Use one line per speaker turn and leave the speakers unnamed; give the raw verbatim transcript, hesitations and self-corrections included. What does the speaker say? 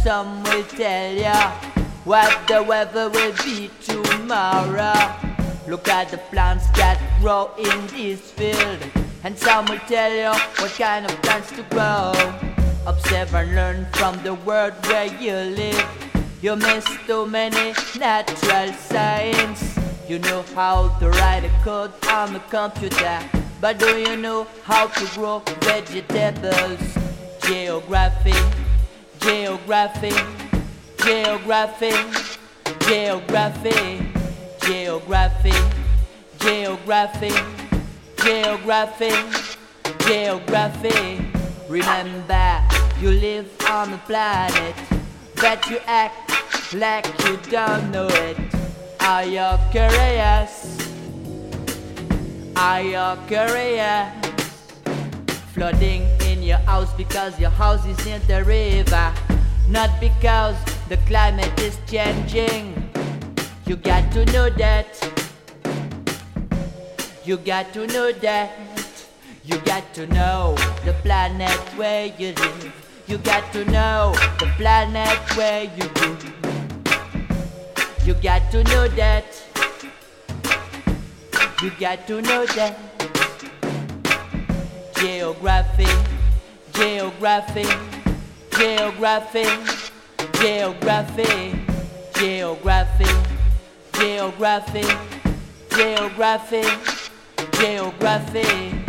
some will tell ya what the weather will be tomorrow. Look at the plants that grow in this field, and some will tell you what kind of plants to grow. Observe and learn from the world where you live. You miss too many natural science. You know how to write a code on the computer, but do you know how to grow vegetables? Geography, geography, geography, geography, geography, geography, geography, geography. Remember, you live on a planet, but you act like you don't know it. Are you curious? Are you curious? Flooding in your house because your house is near the river, not because the climate is changing. You got to know that. You got to know that. You got to know the planet where you live. You got to know the planet where you go. You got to know that. You got to know that. Geography, geography, geography, geography, geography, geography, geography, geography.